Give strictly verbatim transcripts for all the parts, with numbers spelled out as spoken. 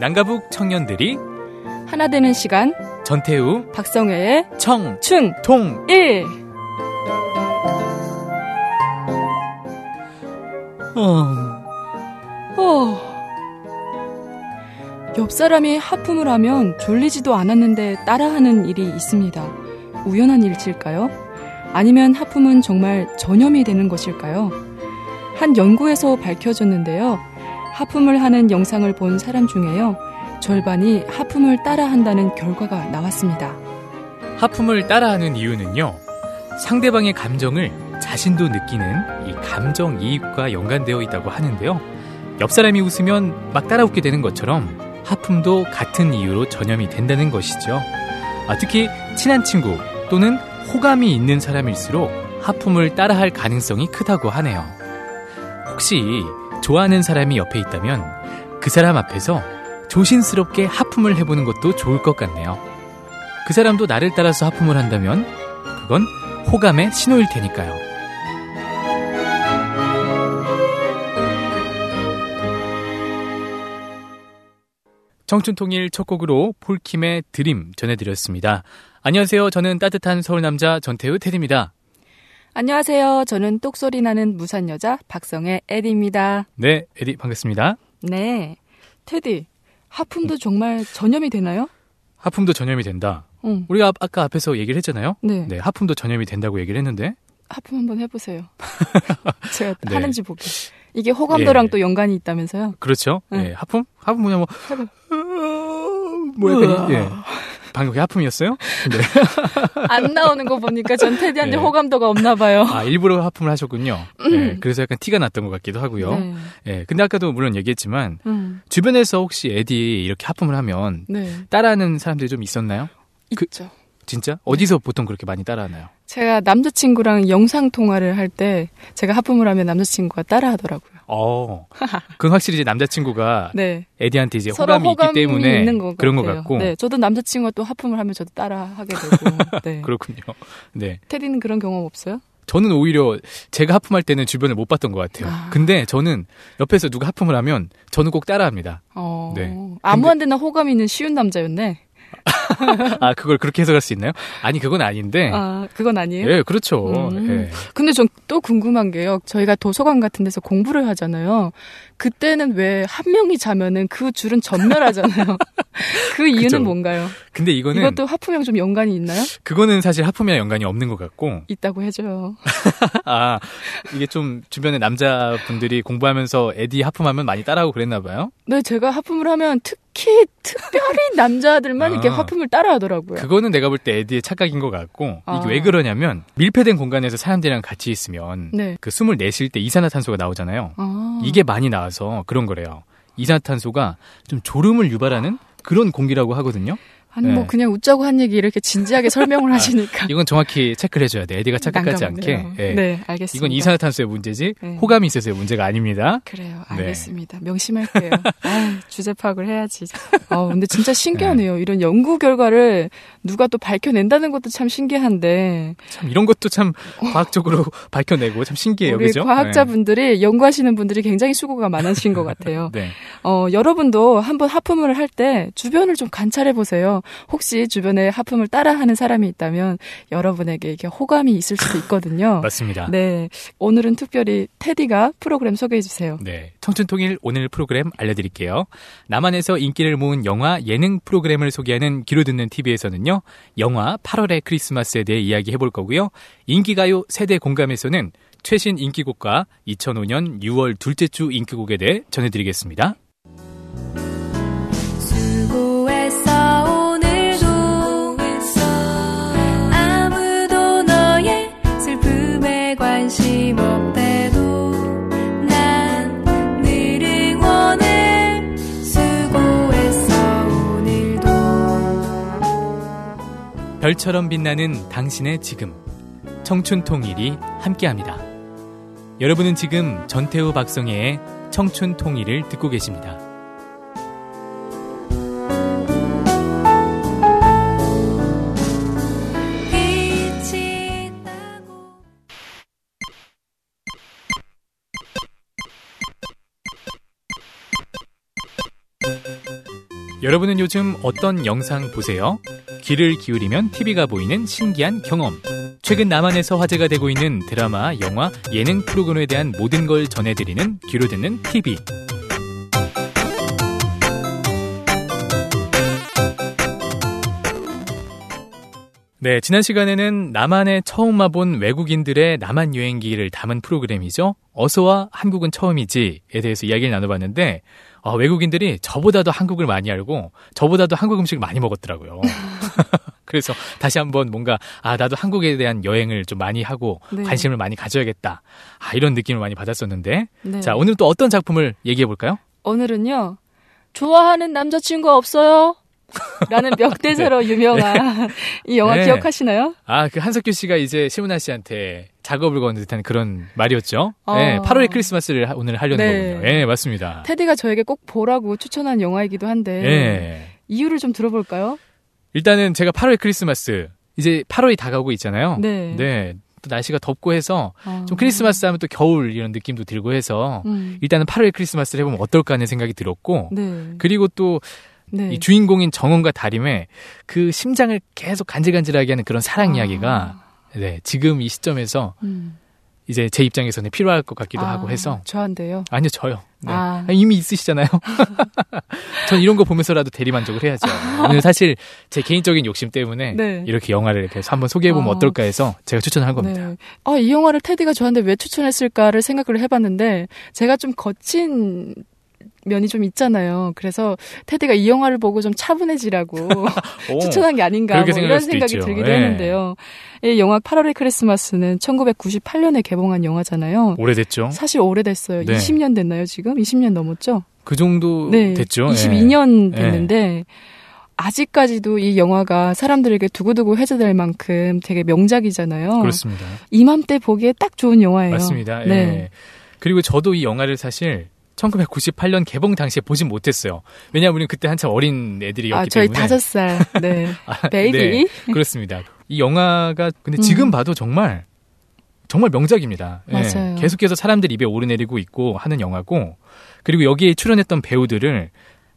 남가북 청년들이 하나 되는 시간 전태우 박성회의 청춘통일. 어... 어... 옆 사람이 하품을 하면 졸리지도 않았는데 따라하는 일이 있습니다. 우연한 일일까요? 아니면 하품은 정말 전염이 되는 것일까요? 한 연구에서 밝혀졌는데요. 하품을 하는 영상을 본 사람 중에요. 절반이 하품을 따라한다는 결과가 나왔습니다. 하품을 따라하는 이유는요. 상대방의 감정을 자신도 느끼는 이 감정이입과 연관되어 있다고 하는데요. 옆 사람이 웃으면 막 따라 웃게 되는 것처럼 하품도 같은 이유로 전염이 된다는 것이죠. 아, 특히 친한 친구 또는 호감이 있는 사람일수록 하품을 따라할 가능성이 크다고 하네요. 혹시 좋아하는 사람이 옆에 있다면 그 사람 앞에서 조심스럽게 하품을 해보는 것도 좋을 것 같네요. 그 사람도 나를 따라서 하품을 한다면 그건 호감의 신호일 테니까요. 청춘통일 첫 곡으로 폴킴의 드림 전해드렸습니다. 안녕하세요. 저는 따뜻한 서울남자 전태우 테디입니다. 안녕하세요. 저는 똑소리 나는 무산 여자 박성애 에디입니다. 네, 에디 반갑습니다. 네, 테디, 하품도 정말 전염이 되나요? 하품도 전염이 된다. 응. 우리가 아까 앞에서 얘기를 했잖아요. 네. 네, 하품도 전염이 된다고 얘기를 했는데. 하품 한번 해보세요. 제가 네. 하는지 보게. 이게 호감도랑 예. 또 연관이 있다면서요? 그렇죠. 응. 네, 하품? 하품 뭐냐 뭐. 해봐. 뭐 약간, 예. 방금 그게 하품이었어요? 네. 안 나오는 거 보니까 전 테디한테 네. 호감도가 없나 봐요. 아, 일부러 하품을 하셨군요. 네, 그래서 약간 티가 났던 것 같기도 하고요. 네. 네, 근데 아까도 물론 얘기했지만 음. 주변에서 혹시 에디 이렇게 하품을 하면 네. 따라하는 사람들이 좀 있었나요? 있죠. 그, 진짜? 어디서 보통 그렇게 많이 따라하나요? 제가 남자친구랑 영상 통화를 할 때 제가 하품을 하면 남자친구가 따라하더라고요. 어, 그건 확실히 이제 남자친구가 네. 에디한테 이제 서로 호감이, 호감이 있기 때문에 있는 것 그런 것 같아요. 같고. 네, 저도 남자친구가 또 하품을 하면 저도 따라하게 되고. 네. 그렇군요. 네. 테디는 그런 경험 없어요? 저는 오히려 제가 하품할 때는 주변을 못 봤던 것 같아요. 아. 근데 저는 옆에서 누가 하품을 하면 저는 꼭 따라합니다. 어, 네. 아무한테나 호감이 있는 쉬운 남자였네. 아, 그걸 그렇게 해석할 수 있나요? 아니, 그건 아닌데. 아, 그건 아니에요? 예, 그렇죠. 음. 예. 근데 전 또 궁금한 게요. 저희가 도서관 같은 데서 공부를 하잖아요. 그때는 왜 한 명이 자면은 그 줄은 전멸하잖아요. 그 이유는 그쵸. 뭔가요? 근데 이거는 이것도 하품이랑 좀 연관이 있나요? 그거는 사실 하품이랑 연관이 없는 것 같고. 있다고 해줘요. 아, 이게 좀 주변에 남자분들이 공부하면서 에디 하품하면 많이 따라하고 그랬나 봐요. 네, 제가 하품을 하면 특히 특별히 남자들만 아. 이렇게 하품을 따라하더라고요. 그거는 내가 볼 때 에디의 착각인 것 같고. 아. 이게 왜 그러냐면 밀폐된 공간에서 사람들이랑 같이 있으면 네. 그 숨을 내쉴 때 이산화탄소가 나오잖아요. 아. 이게 많이 나와서 그런 거래요. 이산화탄소가 좀 졸음을 유발하는 그런 공기라고 하거든요. 아니 네. 뭐 그냥 웃자고 한 얘기 이렇게 진지하게 설명을 하시니까. 이건 정확히 체크를 해줘야 돼. 에디가 착각하지 난감하네요. 않게. 예. 네, 알겠습니다. 이건 이산화탄소의 문제지 네. 호감이 있어서의 문제가 아닙니다. 그래요, 네. 알겠습니다. 명심할게요. 아유, 주제 파악을 해야지. 아, 근데 진짜 신기하네요. 네. 이런 연구 결과를 누가 또 밝혀낸다는 것도 참 신기한데. 참 이런 것도 참 과학적으로 밝혀내고 참 신기해요. 우리 그죠? 과학자분들이, 네. 연구하시는 분들이 굉장히 수고가 많으신 것 같아요. 네. 어, 여러분도 한번 하품을 할 때 주변을 좀 관찰해 보세요. 혹시 주변에 하품을 따라하는 사람이 있다면 여러분에게 이렇게 호감이 있을 수도 있거든요. 맞습니다. 네, 오늘은 특별히 테디가 프로그램 소개해 주세요. 네, 청춘통일 오늘 프로그램 알려드릴게요. 남한에서 인기를 모은 영화 예능 프로그램을 소개하는 귀로 듣는 티비에서는요. 영화 팔월의 크리스마스에 대해 이야기해볼 거고요. 인기가요 세대 공감에서는 최신 인기곡과 이천오 년 유월 둘째 주 인기곡에 대해 전해드리겠습니다. 수고했어 오늘도 아무도 너의 슬픔에 관심 없대도 난 늘 응원해 수고했어 오늘도. 별처럼 빛나는 당신의 지금 청춘통일이 함께합니다. 여러분은 지금 전태우 박성혜의 청춘통일을 듣고 계십니다. 여러분은 요즘 어떤 영상 보세요? 귀를 기울이면 티비가 보이는 신기한 경험. 최근 남한에서 화제가 되고 있는 드라마, 영화, 예능 프로그램에 대한 모든 걸 전해드리는 귀로 듣는 티비. 네, 지난 시간에는 남한에 처음 와본 외국인들의 남한 여행기를 담은 프로그램이죠. 어서와 한국은 처음이지에 대해서 이야기를 나눠봤는데 어, 외국인들이 저보다도 한국을 많이 알고 저보다도 한국 음식을 많이 먹었더라고요. 그래서 다시 한번 뭔가 아 나도 한국에 대한 여행을 좀 많이 하고 네. 관심을 많이 가져야겠다. 아 이런 느낌을 많이 받았었는데 네. 자 오늘 또 어떤 작품을 얘기해 볼까요? 오늘은요. 좋아하는 남자친구 없어요? 라는 멱대사로 네. 유명한 이 영화 네. 기억하시나요? 아, 그 한석규 씨가 이제 심은하 씨한테 작업을 거는 듯한 그런 말이었죠. 어. 네, 팔월의 크리스마스를 오늘 하려는 네. 거군요. 네, 맞습니다. 테디가 저에게 꼭 보라고 추천한 영화이기도 한데 네. 이유를 좀 들어볼까요? 일단은 제가 팔월의 크리스마스 이제 팔월이 다가오고 있잖아요. 네. 네. 또 날씨가 덥고 해서 어. 좀 크리스마스 하면 또 겨울 이런 느낌도 들고 해서 음. 일단은 팔월의 크리스마스를 해보면 어떨까 하는 생각이 들었고 네. 그리고 또 네. 이 주인공인 정원과 다림의 그 심장을 계속 간질간질하게 하는 그런 사랑 아. 이야기가 네, 지금 이 시점에서 음. 이제 제 입장에서는 필요할 것 같기도 아, 하고 해서 저한테요? 아니요, 저요. 네. 아. 이미 있으시잖아요. 전 이런 거 보면서라도 대리만족을 해야죠. 오늘 사실 제 개인적인 욕심 때문에 네. 이렇게 영화를 이렇게 한번 소개해보면 아. 어떨까 해서 제가 추천한 겁니다. 네. 아, 이 영화를 테디가 저한테 왜 추천했을까를 생각을 해봤는데 제가 좀 거친 면이 좀 있잖아요. 그래서 테디가 이 영화를 보고 좀 차분해지라고 추천한 게 아닌가 뭐 이런 생각이 있죠. 들기도 네. 했는데요. 이 영화 팔월의 크리스마스는 천구백구십팔 년에 개봉한 영화잖아요. 오래됐죠? 사실 오래됐어요. 네. 이십 년 됐나요 지금? 이십 년 넘었죠? 그 정도 네. 됐죠. 이십이 년 네. 됐는데 네. 아직까지도 이 영화가 사람들에게 두고두고 회자될 만큼 되게 명작이잖아요. 그렇습니다. 이맘때 보기에 딱 좋은 영화예요. 맞습니다. 네. 네. 그리고 저도 이 영화를 사실 천구백구십팔 년 개봉 당시에 보진 못했어요. 왜냐하면 우리는 그때 한참 어린 애들이었기 아, 저희 때문에. 다섯 살. 네. 아, 베이비. 네, 그렇습니다. 이 영화가 근데 지금 음. 봐도 정말 정말 명작입니다. 맞아요. 네, 계속해서 사람들 입에 오르내리고 있고 하는 영화고 그리고 여기에 출연했던 배우들을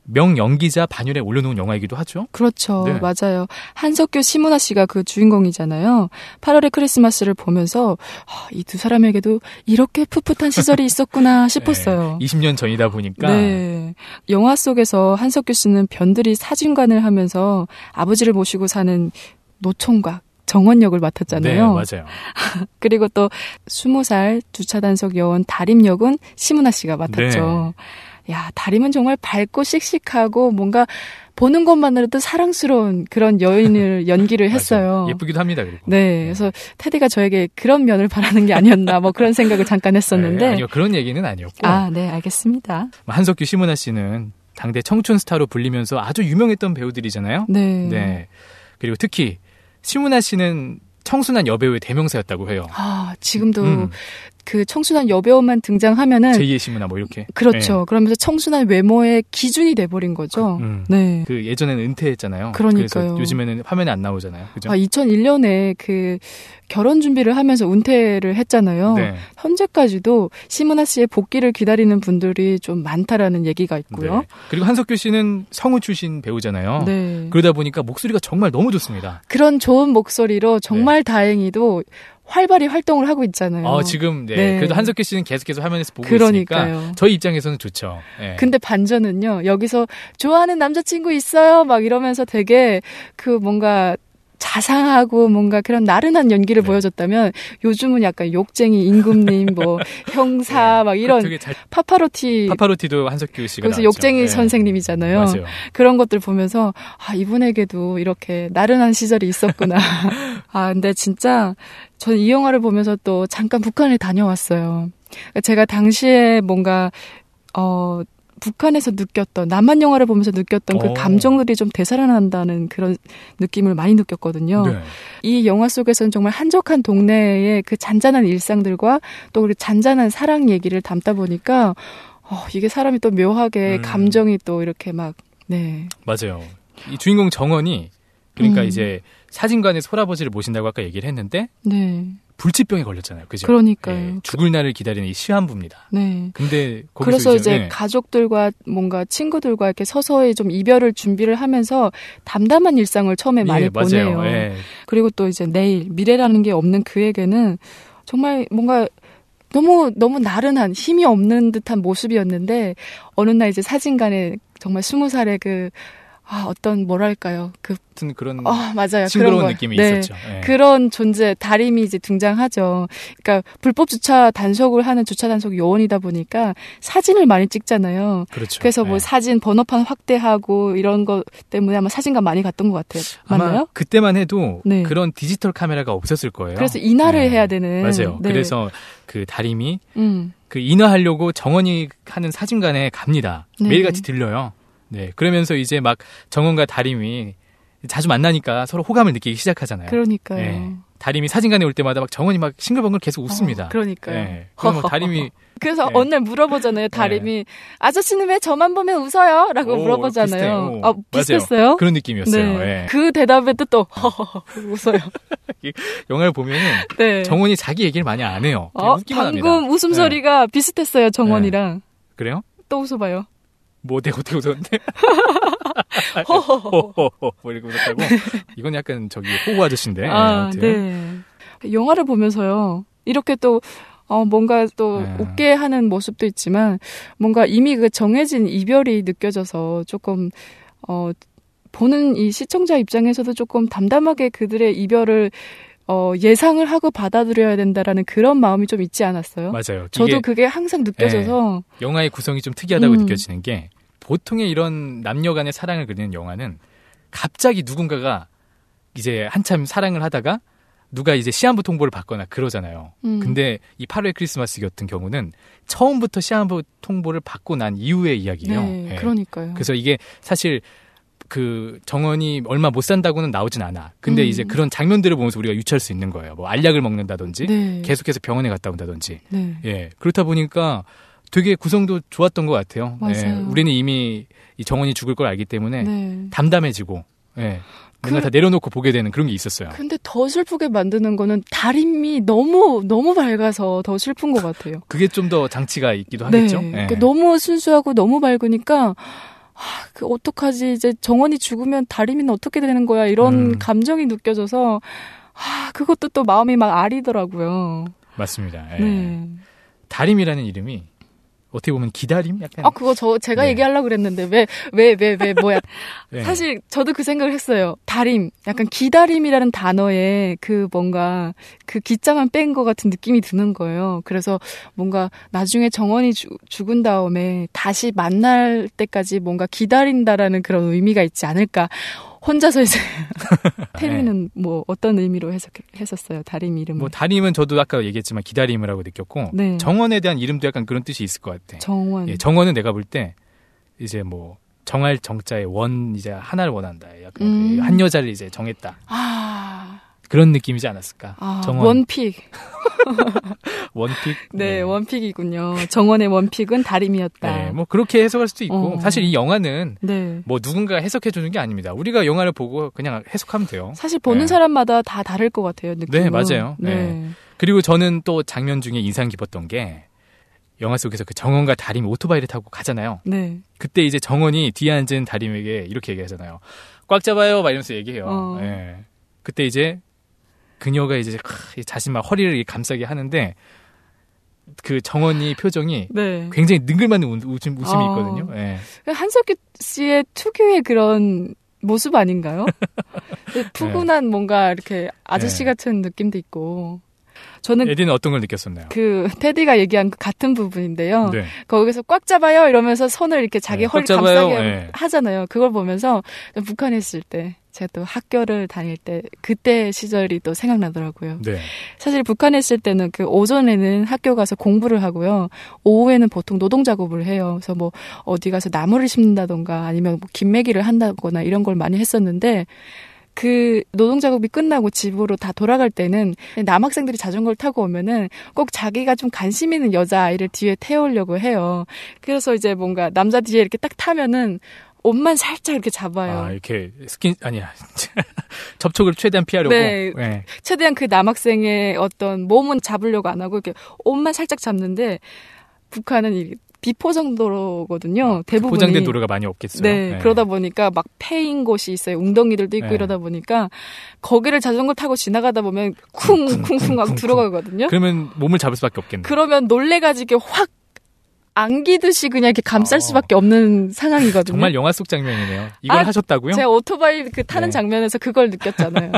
명연기자 반열에 올려놓은 영화이기도 하죠. 그렇죠. 네. 맞아요. 한석규, 심은하 씨가 그 주인공이잖아요. 팔월의 크리스마스를 보면서 아, 이 두 사람에게도 이렇게 풋풋한 시절이 있었구나 싶었어요. 네, 이십 년 전이다 보니까. 네. 영화 속에서 한석규 씨는 변두리 사진관을 하면서 아버지를 모시고 사는 노총각 정원 역을 맡았잖아요. 네, 맞아요. 그리고 또 스무 살 주차단속 여원 다림 역은 심은하 씨가 맡았죠. 네. 야, 다림은 정말 밝고 씩씩하고 뭔가 보는 것만으로도 사랑스러운 그런 여인을 연기를 했어요. 예쁘기도 합니다. 그리고. 네, 그래서 테디가 저에게 그런 면을 바라는 게 아니었나 뭐 그런 생각을 잠깐 했었는데. 네, 아니요, 그런 얘기는 아니었고. 아, 네, 알겠습니다. 한석규, 심은하 씨는 당대 청춘 스타로 불리면서 아주 유명했던 배우들이잖아요. 네. 네. 그리고 특히 심은하 씨는 청순한 여배우의 대명사였다고 해요. 아, 지금도 음. 그 청순한 여배우만 등장하면은 제이의 심은하 뭐 이렇게. 그렇죠. 네. 그러면서 청순한 외모의 기준이 돼버린 거죠. 그, 음. 네. 그 예전에는 은퇴했잖아요. 그러니까요. 그래서 요즘에는 화면에 안 나오잖아요. 그죠? 아, 이천일 년에 그 결혼 준비를 하면서 은퇴를 했잖아요. 네. 현재까지도 심은하 씨의 복귀를 기다리는 분들이 좀 많다라는 얘기가 있고요. 네. 그리고 한석규 씨는 성우 출신 배우잖아요. 네. 그러다 보니까 목소리가 정말 너무 좋습니다. 그런 좋은 목소리로 정말 네. 다행히도 활발히 활동을 하고 있잖아요. 어, 지금 네. 네. 그래도 한석규 씨는 계속해서 화면에서 보고 그러니까요. 있으니까 저희 입장에서는 좋죠. 네. 근데 반전은요. 여기서 좋아하는 남자친구 있어요? 막 이러면서 되게 그 뭔가 자상하고 뭔가 그런 나른한 연기를 네. 보여줬다면 요즘은 약간 욕쟁이 임금님 뭐 형사 네. 막 이런 잘... 파파로티 파파로티도 한석규 씨가 그래서 나왔죠. 욕쟁이 네. 선생님이잖아요. 맞아요. 그런 것들 보면서 아 이분에게도 이렇게 나른한 시절이 있었구나. 아 근데 진짜 저는 이 영화를 보면서 또 잠깐 북한을 다녀왔어요. 제가 당시에 뭔가 어 북한에서 느꼈던 남한 영화를 보면서 느꼈던 그 감정들이 좀 되살아난다는 그런 느낌을 많이 느꼈거든요. 네. 이 영화 속에서는 정말 한적한 동네의 그 잔잔한 일상들과 또 그 잔잔한 사랑 얘기를 담다 보니까 어, 이게 사람이 또 묘하게 음. 감정이 또 이렇게 막 네. 맞아요. 이 주인공 정원이 그러니까 음. 이제 사진관에서 할아버지를 모신다고 아까 얘기를 했는데 네. 불치병에 걸렸잖아요. 그죠? 그러니까요. 예, 죽을 날을 기다리는 이 시한부입니다. 네. 근데 그래서 이제, 이제 네. 가족들과 뭔가 친구들과 이렇게 서서히 좀 이별을 준비를 하면서 담담한 일상을 처음에 많이 예, 보내요. 맞아요. 예. 그리고 또 이제 내일 미래라는 게 없는 그에게는 정말 뭔가 너무 너무 나른한 힘이 없는 듯한 모습이었는데 어느 날 이제 사진관에 정말 스무 살의 그 아, 어떤 뭐랄까요 그 같은 그런 어, 맞아요. 싱그러운 그런 느낌이 네. 있었죠. 예. 그런 존재 다림이 이제 등장하죠. 그러니까 불법 주차 단속을 하는 주차 단속 요원이다 보니까 사진을 많이 찍잖아요. 그렇죠. 그래서 뭐 예. 사진 번호판 확대하고 이런 것 때문에 아마 사진관 많이 갔던 것 같아요. 맞나요? 아마 그때만 해도 네. 그런 디지털 카메라가 없었을 거예요. 그래서 인화를 예. 해야 되는 맞아요. 네. 그래서 그 다림이 음. 그 인화하려고 정원이 하는 사진관에 갑니다. 네. 매일같이 들려요. 네. 그러면서 이제 막 정원과 다림이 자주 만나니까 서로 호감을 느끼기 시작하잖아요. 그러니까요. 네. 다림이 사진관에 올 때마다 막 정원이 막 싱글벙글 계속 웃습니다. 어, 그러니까요. 네. 그럼 뭐 다림이 그래서 네. 어느 날 물어보잖아요. 다림이 아저씨는 왜 저만 보면 웃어요? 라고 오, 물어보잖아요. 비슷해요. 아, 비슷했어요? 맞아요. 그런 느낌이었어요. 네. 네. 그 대답에 또 허허허 웃어요. 영화를 보면은 네. 정원이 자기 얘기를 많이 안 해요. 그냥 어, 웃기만 방금 합니다. 웃음소리가 비슷했어요. 정원이랑. 그래요? 또 웃어봐요. 뭐 어떻게 어떻게 웃었는데? 허허허. 호호호 뭐 이렇게 웃었다고? 이건 약간 저기 호구 아저씨인데. 아, 아무튼. 네. 영화를 보면서요. 이렇게 또 어, 뭔가 또 네. 웃게 하는 모습도 있지만 뭔가 이미 그 정해진 이별이 느껴져서 조금 어, 보는 이 시청자 입장에서도 조금 담담하게 그들의 이별을 어, 예상을 하고 받아들여야 된다라는 그런 마음이 좀 있지 않았어요? 맞아요. 저도 그게 항상 느껴져서 네, 영화의 구성이 좀 특이하다고 음. 느껴지는 게 보통의 이런 남녀 간의 사랑을 그리는 영화는 갑자기 누군가가 이제 한참 사랑을 하다가 누가 이제 시한부 통보를 받거나 그러잖아요. 음. 근데 이 팔월 크리스마스 같은 경우는 처음부터 시한부 통보를 받고 난 이후의 이야기예요. 네, 예. 그러니까요. 그래서 이게 사실 그 정원이 얼마 못 산다고는 나오진 않아. 근데 음. 이제 그런 장면들을 보면서 우리가 유추할 수 있는 거예요. 뭐 알약을 먹는다든지 네. 계속해서 병원에 갔다 온다든지. 네. 예. 그렇다 보니까 되게 구성도 좋았던 것 같아요. 맞아요. 예. 우리는 이미 이 정원이 죽을 걸 알기 때문에 네. 담담해지고 예. 뭔가 그- 다 내려놓고 보게 되는 그런 게 있었어요. 근데 더 슬프게 만드는 거는 다림이 너무 너무 밝아서 더 슬픈 것 같아요. 그게 좀 더 장치가 있기도 하겠죠. 네. 예. 그러니까 너무 순수하고 너무 밝으니까 아, 그 어떡하지 이제 정원이 죽으면 다림이는 어떻게 되는 거야 이런 음. 감정이 느껴져서 아 그것도 또 마음이 막 아리더라고요. 맞습니다. 예. 네. 다림이라는 이름이 어떻게 보면 기다림? 약간. 아 그거 저 제가 네. 얘기하려고 그랬는데 왜 왜 왜 왜 뭐야? 예. 사실 저도 그 생각을 했어요. 다림, 약간 기다림이라는 단어에 그 뭔가 그 기자만 뺀 것 같은 느낌이 드는 거예요. 그래서 뭔가 나중에 정원이 주, 죽은 다음에 다시 만날 때까지 뭔가 기다린다라는 그런 의미가 있지 않을까. 혼자서 이제 태미는 뭐 어떤 의미로 해석했었어요. 다림 이름을. 뭐 다림은 저도 아까 얘기했지만 기다림을 하고 느꼈고 네. 정원에 대한 이름도 약간 그런 뜻이 있을 것 같아. 정원. 예, 정원은 내가 볼 때 이제 뭐 정할 정자의 원 이제 하나를 원한다. 약간 음. 그 한 여자를 이제 정했다. 아, 그런 느낌이지 않았을까? 아 정원 원픽. 원픽. 네, 원픽이군요. 정원의 원픽은 다림이었다. 네, 뭐 그렇게 해석할 수도 있고 어. 사실 이 영화는 네. 뭐 누군가 해석해 주는 게 아닙니다. 우리가 영화를 보고 그냥 해석하면 돼요. 사실 보는 네. 사람마다 다 다를 것 같아요. 느낌은. 네, 맞아요. 네. 네. 그리고 저는 또 장면 중에 인상 깊었던 게 영화 속에서 그 정원과 다림이 오토바이를 타고 가잖아요. 네. 그때 이제 정원이 뒤에 앉은 다림에게 이렇게 얘기하잖아요. 꽉 잡아요, 막 이러면서 얘기해요. 어. 예. 그때 이제 그녀가 이제 크, 자신 막 허리를 감싸게 하는데 그 정원이 표정이 네. 굉장히 능글맞는 우- 웃음, 웃음이 어. 있거든요. 예. 한석규 씨의 특유의 그런 모습 아닌가요? 푸근한 뭔가 이렇게 아저씨 네. 같은 느낌도 있고. 저는 에디는 어떤 걸 느꼈었나요? 그 테디가 얘기한 그 같은 부분인데요. 네. 거기서 꽉 잡아요 이러면서 손을 이렇게 자기 네, 허리 꽉 잡아요. 감싸게 네. 하잖아요. 그걸 보면서 북한에 있을 때 제가 또 학교를 다닐 때 그때 시절이 또 생각나더라고요. 네. 사실 북한에 있을 때는 그 오전에는 학교 가서 공부를 하고요. 오후에는 보통 노동 작업을 해요. 그래서 뭐 어디 가서 나무를 심는다던가 아니면 뭐 김매기를 한다거나 이런 걸 많이 했었는데 그 노동 작업이 끝나고 집으로 다 돌아갈 때는 남학생들이 자전거를 타고 오면은 꼭 자기가 좀 관심 있는 여자아이를 뒤에 태우려고 해요. 그래서 이제 뭔가 남자 뒤에 이렇게 딱 타면은 옷만 살짝 이렇게 잡아요. 아, 이렇게 스킨 아니야 접촉을 최대한 피하려고. 네, 네. 최대한 그 남학생의 어떤 몸은 잡으려고 안 하고 이렇게 옷만 살짝 잡는데 북한은 이 비포장 도로거든요. 아, 대부분이 포장된 도로가 많이 없겠어요. 네, 네. 그러다 보니까 막 패인 곳이 있어요. 웅덩이들도 있고 네. 이러다 보니까 거기를 자전거 타고 지나가다 보면 쿵쿵쿵 하고 들어가거든요. 그러면 몸을 잡을 수밖에 없겠네. 그러면 놀래가지고 확 안기듯이 그냥 이렇게 감쌀 어. 수밖에 없는 상황이거든요. 정말 영화 속 장면이네요. 이걸 아, 하셨다고요? 제가 오토바이 그 타는 네. 장면에서 그걸 느꼈잖아요.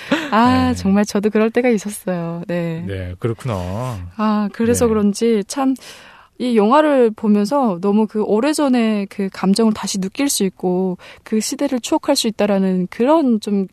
아, 네. 정말 저도 그럴 때가 있었어요. 네. 네, 그렇구나. 아, 그래서 네. 그런지 참 이 영화를 보면서 너무 그 오래전의 그 감정을 다시 느낄 수 있고 그 시대를 추억할 수 있다라는 그런 좀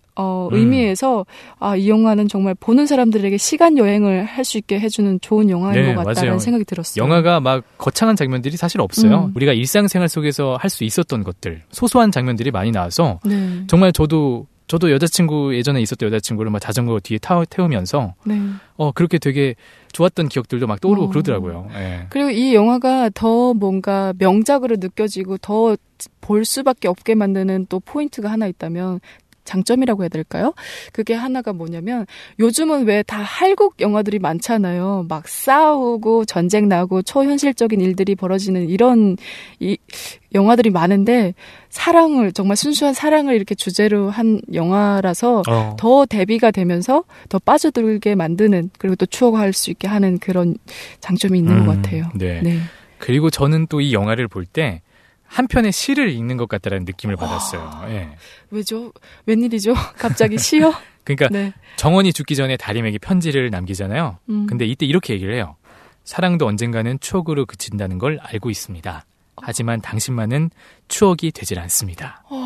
어, 음. 의미에서 아, 이 영화는 정말 보는 사람들에게 시간 여행을 할 수 있게 해주는 좋은 영화인 네, 것 같다는 맞아요. 생각이 들었어요. 영화가 막 거창한 장면들이 사실 없어요. 음. 우리가 일상생활 속에서 할 수 있었던 것들, 소소한 장면들이 많이 나와서 네. 정말 저도 저도 여자친구 예전에 있었던 여자친구를 막 자전거 뒤에 타, 태우면서 네. 어 그렇게 되게 좋았던 기억들도 막 떠오르고 어. 그러더라고요. 예. 그리고 이 영화가 더 뭔가 명작으로 느껴지고 더 볼 수밖에 없게 만드는 또 포인트가 하나 있다면 장점이라고 해야 될까요? 그게 하나가 뭐냐면 요즘은 왜 다 한국 영화들이 많잖아요. 막 싸우고 전쟁 나고 초현실적인 일들이 벌어지는 이런 이 영화들이 많은데 사랑을 정말 순수한 사랑을 이렇게 주제로 한 영화라서 어. 더 대비가 되면서 더 빠져들게 만드는 그리고 또 추억할 수 있게 하는 그런 장점이 있는 음, 것 같아요. 네. 네. 그리고 저는 또 이 영화를 볼 때 한 편의 시를 읽는 것 같다라는 느낌을 받았어요. 예. 왜죠? 웬일이죠? 갑자기 시요? 그러니까 네. 정원이 죽기 전에 다림에게 편지를 남기잖아요. 음. 근데 이때 이렇게 얘기를 해요. 사랑도 언젠가는 추억으로 그친다는 걸 알고 있습니다. 하지만 당신만은 추억이 되질 않습니다. 어...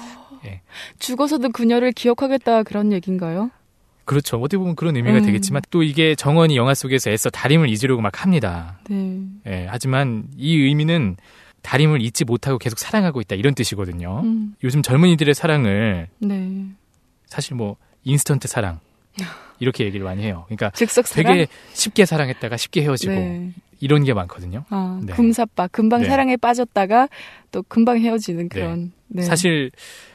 예. 죽어서도 그녀를 기억하겠다 그런 얘기인가요? 그렇죠. 어떻게 보면 그런 의미가 음. 되겠지만 또 이게 정원이 영화 속에서 애써 다림을 잊으려고 막 합니다. 네. 예, 하지만 이 의미는 다림을 잊지 못하고 계속 사랑하고 있다 이런 뜻이거든요. 음. 요즘 젊은이들의 사랑을 네. 사실 뭐 인스턴트 사랑 이렇게 얘기를 많이 해요. 그러니까 즉석 사랑? 되게 쉽게 사랑했다가 쉽게 헤어지고 네. 이런 게 많거든요. 아, 네. 금사빠. 금방 네. 사랑에 빠졌다가 또 금방 헤어지는 그런. 네. 사실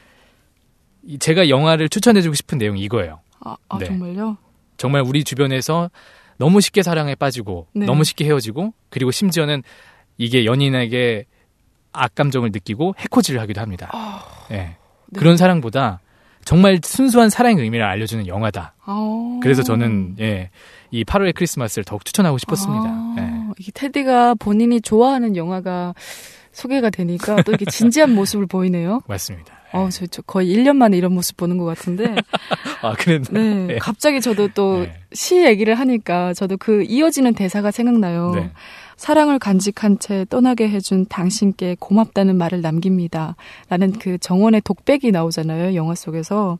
이- 제가 영화를 추천해주고 싶은 내용이 이거예요. 아, 아 네. 정말요? 정말 우리 주변에서 너무 쉽게 사랑에 빠지고 네. 너무 쉽게 헤어지고 그리고 심지어는 이게 연인에게 악감정을 느끼고 해코지를 하기도 합니다. 아, 예. 네. 그런 사랑보다 정말 순수한 사랑의 의미를 알려주는 영화다. 아. 그래서 저는 예, 이 팔월의 크리스마스를 더욱 추천하고 싶었습니다. 아, 예. 이게 테디가 본인이 좋아하는 영화가 소개가 되니까 또 이렇게 진지한 모습을 보이네요. 맞습니다. 예. 어, 저, 저 거의 일 년 만에 이런 모습 보는 것 같은데. 아, 그랬나? 네. 예. 갑자기 저도 또 네. 시 얘기를 하니까 저도 그 이어지는 대사가 생각나요. 네. 사랑을 간직한 채 떠나게 해준 당신께 고맙다는 말을 남깁니다. 라는 그 정원의 독백이 나오잖아요. 영화 속에서.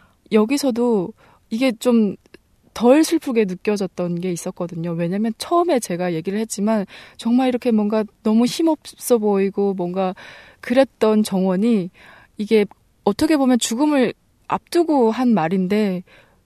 여기서도 이게 좀 덜 슬프게 느껴졌던 게 있었거든요. 왜냐면 처음에 제가 얘기를 했지만 정말 이렇게 뭔가 너무 힘없어 보이고 뭔가 그랬던 정원이 이게 어떻게 보면 죽음을 앞두고 한 말인데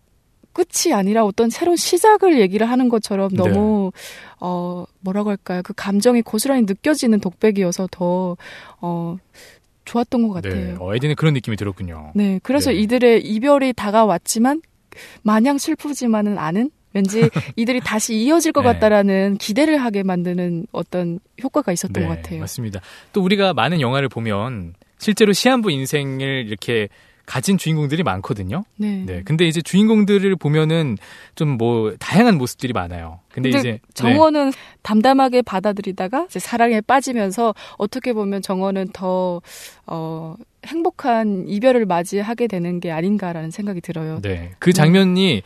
끝이 아니라 어떤 새로운 시작을 얘기를 하는 것처럼 너무 네. 어 뭐라고 할까요? 그 감정이 고스란히 느껴지는 독백이어서 더 어 좋았던 것 같아요. 네. 어, 에디는 그런 느낌이 들었군요. 네, 그래서 네. 이들의 이별이 다가왔지만 마냥 슬프지만은 않은 왠지 이들이 다시 이어질 것 네. 같다라는 기대를 하게 만드는 어떤 효과가 있었던 네, 것 같아요. 맞습니다. 또 우리가 많은 영화를 보면 실제로 시한부 인생을 이렇게 가진 주인공들이 많거든요. 네. 네. 근데 이제 주인공들을 보면은 좀 뭐 다양한 모습들이 많아요. 근데, 근데 이제 정원은 네. 담담하게 받아들이다가 이제 사랑에 빠지면서 어떻게 보면 정원은 더 어, 행복한 이별을 맞이하게 되는 게 아닌가라는 생각이 들어요. 네. 네. 그 장면이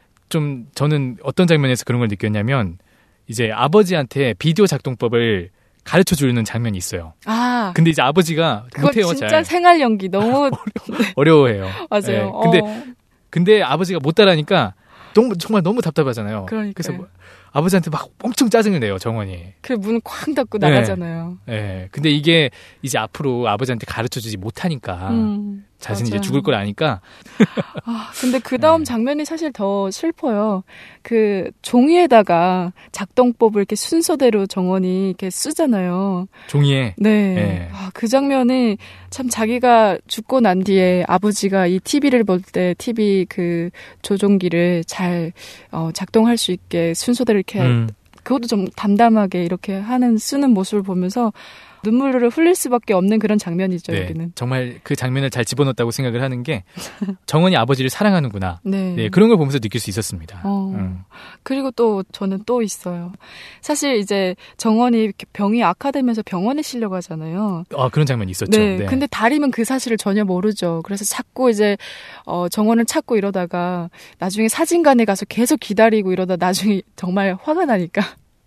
좀 저는 어떤 장면에서 그런 걸 느꼈냐면 이제 아버지한테 비디오 작동법을 가르쳐 주는 장면이 있어요. 아. 근데 이제 아버지가 그거 못해요, 진짜 잘. 생활 연기 너무 어려워해요. 맞아요. 네. 근데 어. 근데 아버지가 못 따라하니까 너무 정말 너무 답답하잖아요. 그러니까요. 그래서 뭐 아버지한테 막 엄청 짜증을 내요, 정원이. 그 문 쾅 닫고 네. 나가잖아요. 예. 네. 근데 이게 이제 앞으로 아버지한테 가르쳐 주지 못하니까 음. 자신이 맞아요. 이제 죽을 걸 아니까. 아, 근데 그 다음 네. 장면이 사실 더 슬퍼요. 그 종이에다가 작동법을 이렇게 순서대로 정원이 이렇게 쓰잖아요. 종이에. 네. 네. 아, 그 장면이 참 자기가 죽고 난 뒤에 아버지가 이 티비를 볼 때 티비 그 조종기를 잘 어, 작동할 수 있게 순서대로 이렇게 음. 그것도 좀 담담하게 이렇게 하는 쓰는 모습을 보면서 눈물을 흘릴 수밖에 없는 그런 장면이죠. 네, 여기는. 정말 그 장면을 잘 집어넣었다고 생각을 하는 게 정원이 아버지를 사랑하는구나. 네. 네, 그런 걸 보면서 느낄 수 있었습니다. 어. 음. 그리고 또 저는 또 있어요. 사실 이제 정원이 이렇게 병이 악화되면서 병원에 실려가잖아요. 아, 그런 장면이 있었죠. 네, 네. 근데 다림은 그 사실을 전혀 모르죠. 그래서 자꾸 이제 어, 정원을 찾고 이러다가 나중에 사진관에 가서 계속 기다리고 이러다 나중에 정말 화가 나니까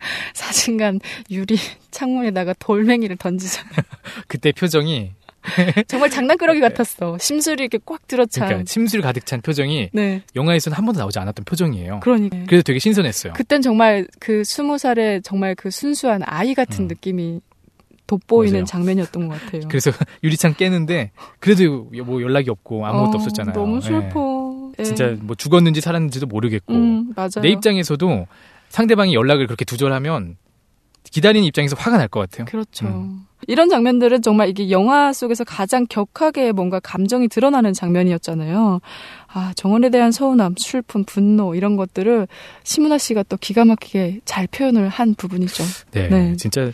사진관 유리 창문에다가 돌멩이를 던지잖아요. 그때 표정이 정말 장난꾸러기 같았어. 심술이 이렇게 꽉 들어찬. 그러니까 침술 가득 찬 표정이 네. 영화에서는 한 번도 나오지 않았던 표정이에요. 그러니까. 그래서 되게 신선했어요. 그땐 정말 그 스무 살의 정말 그 순수한 아이 같은 음. 느낌이 돋보이는 맞아요. 장면이었던 것 같아요. 그래서 유리창 깨는데 그래도 뭐 연락이 없고 아무것도 어, 없었잖아요. 너무 네. 슬퍼. 예. 진짜 뭐 죽었는지 살았는지도 모르겠고 음, 맞아요. 내 입장에서도 상대방이 연락을 그렇게 두절하면 기다리는 입장에서 화가 날 것 같아요. 그렇죠. 음. 이런 장면들은 정말 이게 영화 속에서 가장 격하게 뭔가 감정이 드러나는 장면이었잖아요. 아, 정원에 대한 서운함, 슬픔, 분노 이런 것들을 심은하 씨가 또 기가 막히게 잘 표현을 한 부분이죠. 네, 네. 진짜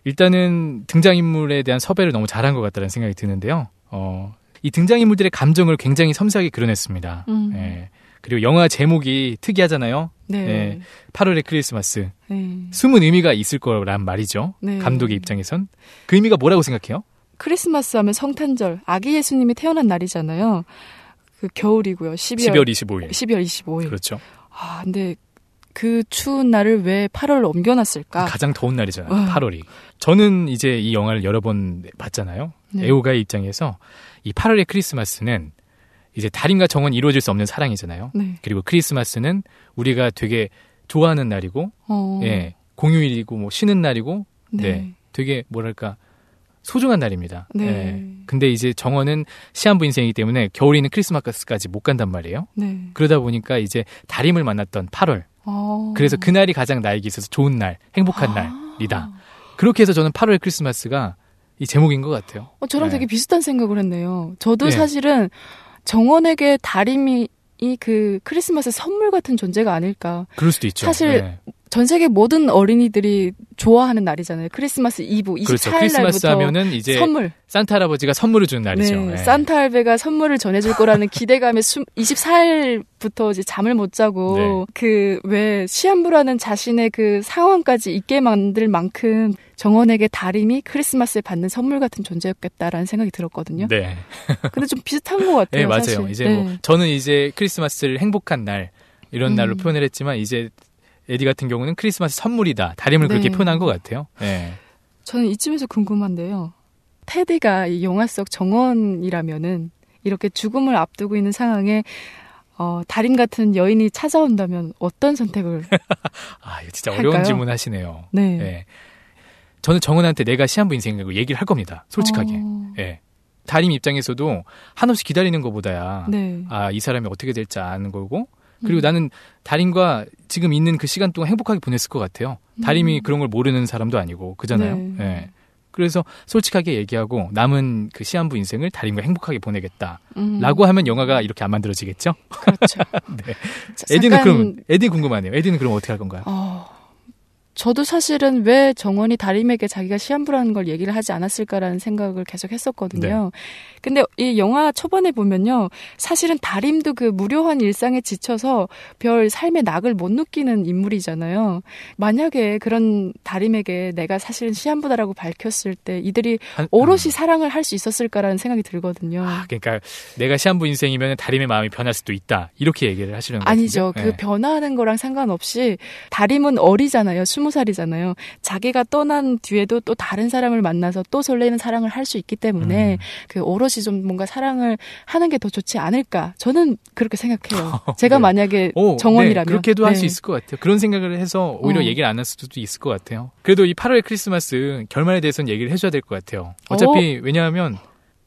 일단은 등장인물에 대한 섭외를 너무 잘한 것 같다는 생각이 드는데요. 어, 이 등장인물들의 감정을 굉장히 섬세하게 그려냈습니다. 음. 예. 그리고 영화 제목이 특이하잖아요. 네. 예. 팔월의 크리스마스. 네. 숨은 의미가 있을 거란 말이죠. 네. 감독의 입장에선. 그 의미가 뭐라고 생각해요? 크리스마스 하면 성탄절, 아기 예수님이 태어난 날이잖아요. 그 겨울이고요. 십이월, 십이월 이십오일. 십이월 이십오일. 그렇죠. 아, 근데 그 추운 날을 왜 팔월로 옮겨놨을까? 가장 더운 날이잖아요. 어. 팔월이. 저는 이제 이 영화를 여러 번 봤잖아요. 네. 애호가의 입장에서 이 팔월의 크리스마스는 이제 달인과 정원이 이루어질 수 없는 사랑이잖아요. 네. 그리고 크리스마스는 우리가 되게 좋아하는 날이고, 어. 예, 공휴일이고, 뭐 쉬는 날이고, 네. 네, 되게 뭐랄까 소중한 날입니다. 네. 예. 근데 이제 정원은 시한부 인생이기 때문에 겨울이는 크리스마스까지 못 간단 말이에요. 네. 그러다 보니까 이제 달임을 만났던 팔월. 어. 그래서 그날이 가장 나에게 있어서 좋은 날, 행복한 아. 날이다. 그렇게 해서 저는 팔월의 크리스마스가 이 제목인 것 같아요. 어, 저랑 네. 되게 비슷한 생각을 했네요. 저도 네. 사실은 정원에게 다림이 이 그 크리스마스 선물 같은 존재가 아닐까. 그럴 수도 있죠. 사실 네. 전 세계 모든 어린이들이 좋아하는 날이잖아요. 크리스마스 이브, 그렇죠. 이십사일 크리스마스 날부터 하면은 이제 선물. 산타 할아버지가 선물을 주는 날이죠. 네, 네. 산타 할배가 선물을 전해줄 거라는 기대감에 이십사일부터 이제 잠을 못 자고 네. 그 왜 시한부라는 자신의 그 상황까지 있게 만들 만큼 정원에게 다림이 크리스마스에 받는 선물 같은 존재였겠다라는 생각이 들었거든요. 네. 근데 좀 비슷한 것 같아요. 네, 맞아요. 사실. 이제 네. 뭐 저는 이제 크리스마스를 행복한 날 이런 음. 날로 표현을 했지만 이제 에디 같은 경우는 크리스마스 선물이다. 다림을 네. 그렇게 표현한 것 같아요. 네. 저는 이쯤에서 궁금한데요. 테디가 이 영화 속 정원이라면은 이렇게 죽음을 앞두고 있는 상황에 어, 다림 같은 여인이 찾아온다면 어떤 선택을? 아, 이거 진짜 할까요? 어려운 질문 하시네요. 네. 네. 저는 정은한테 내가 시한부 인생이라고 얘기를 할 겁니다. 솔직하게. 어, 예. 다림 입장에서도 한없이 기다리는 것보다야 네. 아, 이 사람이 어떻게 될지 아는 거고 그리고 음. 나는 다림과 지금 있는 그 시간 동안 행복하게 보냈을 것 같아요. 다림이 음. 그런 걸 모르는 사람도 아니고 그잖아요. 네. 예. 그래서 솔직하게 얘기하고 남은 그 시한부 인생을 다림과 행복하게 보내겠다. 음. 라고 하면 영화가 이렇게 안 만들어지겠죠? 그렇죠. 네. 자, 에디는 잠깐, 그럼 에디 궁금하네요. 에디는 그럼 어떻게 할 건가요? 어, 저도 사실은 왜 정원이 다림에게 자기가 시한부라는 걸 얘기를 하지 않았을까라는 생각을 계속 했었거든요. 근데 이 영화 초반에 보면요. 사실은 다림도 그 무료한 일상에 지쳐서 별 삶의 낙을 못 느끼는 인물이잖아요. 만약에 그런 다림에게 내가 사실은 시한부다라고 밝혔을 때 이들이 한- 오롯이 음. 사랑을 할 수 있었을까라는 생각이 들거든요. 아, 그러니까 내가 시한부 인생이면 다림의 마음이 변할 수도 있다. 이렇게 얘기를 하시는 거예요. 아니죠. 그 변화하는 거랑 상관없이 다림은 어리잖아요. 스무 살이잖아요. 자기가 떠난 뒤에도 또 다른 사람을 만나서 또 설레는 사랑을 할 수 있기 때문에 음. 그 오롯이 좀 뭔가 사랑을 하는 게 더 좋지 않을까. 저는 그렇게 생각해요. 제가 네. 만약에 오, 정원이라면. 네, 그렇게도 할 수 네. 있을 것 같아요. 그런 생각을 해서 오히려 어. 얘기를 안 할 수도 있을 것 같아요. 그래도 이 팔월의 크리스마스 결말에 대해서는 얘기를 해줘야 될 것 같아요. 어차피 왜냐하면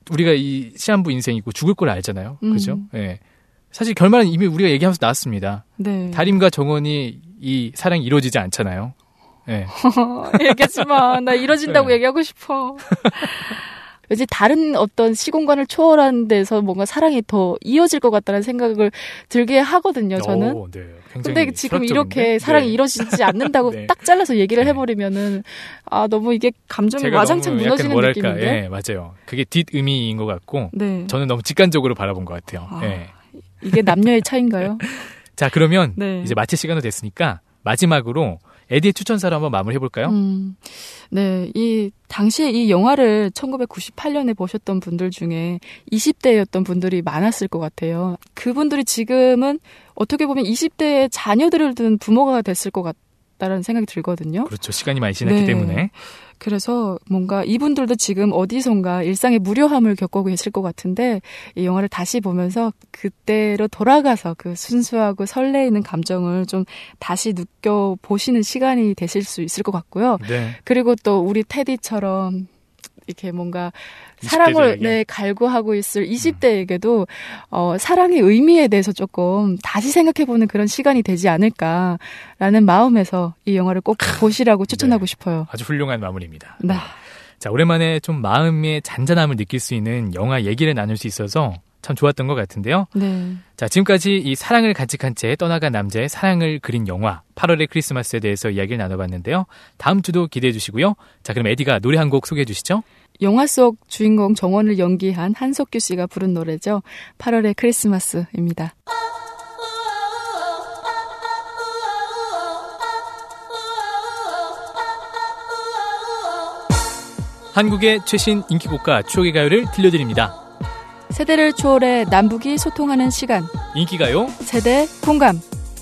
우리가 이 시한부 인생이고 죽을 걸 알잖아요. 음. 그죠? 예. 사실 결말은 이미 우리가 얘기하면서 나왔습니다. 네. 다림과 정원이 이 사랑이 이루어지지 않잖아요. 예. 얘기하지 마. 나 이뤄진다고 네. 얘기하고 싶어. 왠지 다른 어떤 시공간을 초월한 데서 뭔가 사랑이 더 이어질 것 같다는 생각을 들게 하거든요, 저는. 오, 네. 굉장히 근데 지금 철학적인데? 이렇게 사랑이 네. 이루어지지 않는다고 네. 딱 잘라서 얘기를 네. 해버리면은 아 너무 이게 감정이 제가 와장창 너무 약간 무너지는 뭐랄까, 느낌인데. 예, 맞아요. 그게 뒷의미인 것 같고 네. 저는 너무 직관적으로 바라본 것 같아요. 아, 예. 이게 남녀의 차이인가요? 자, 그러면 네. 이제 마칠 시간도 됐으니까 마지막으로 에디의 추천사로 한번 마무리해볼까요? 음, 네, 이 당시에 이 영화를 천구백구십팔 년에 보셨던 분들 중에 이십 대였던 분들이 많았을 것 같아요. 그분들이 지금은 어떻게 보면 이십 대의 자녀들을 둔 부모가 됐을 것 같다는 생각이 들거든요. 그렇죠. 시간이 많이 지났기 네. 때문에. 그래서 뭔가 이분들도 지금 어디선가 일상의 무료함을 겪고 계실 것 같은데 이 영화를 다시 보면서 그때로 돌아가서 그 순수하고 설레이는 감정을 좀 다시 느껴보시는 시간이 되실 수 있을 것 같고요. 네. 그리고 또 우리 테디처럼 이렇게 뭔가 이십 사랑을 대들에게. 네, 갈구하고 있을 이십 대에게도 어, 사랑의 의미에 대해서 조금 다시 생각해보는 그런 시간이 되지 않을까라는 마음에서 이 영화를 꼭 보시라고 추천하고 네. 싶어요. 아주 훌륭한 마무리입니다. 네. 자, 오랜만에 좀 마음의 잔잔함을 느낄 수 있는 영화 얘기를 나눌 수 있어서 참 좋았던 것 같은데요. 네. 자, 지금까지 이 사랑을 간직한 채 떠나간 남자의 사랑을 그린 영화 팔월의 크리스마스에 대해서 이야기를 나눠봤는데요. 다음 주도 기대해 주시고요. 자, 그럼 에디가 노래 한 곡 소개해 주시죠. 영화 속 주인공 정원을 연기한 한석규 씨가 부른 노래죠. 팔월의 크리스마스입니다. 한국의 최신 인기곡과 추억의 가요를 들려드립니다. 세대를 초월해 남북이 소통하는 시간. 인기가요? 세대 공감.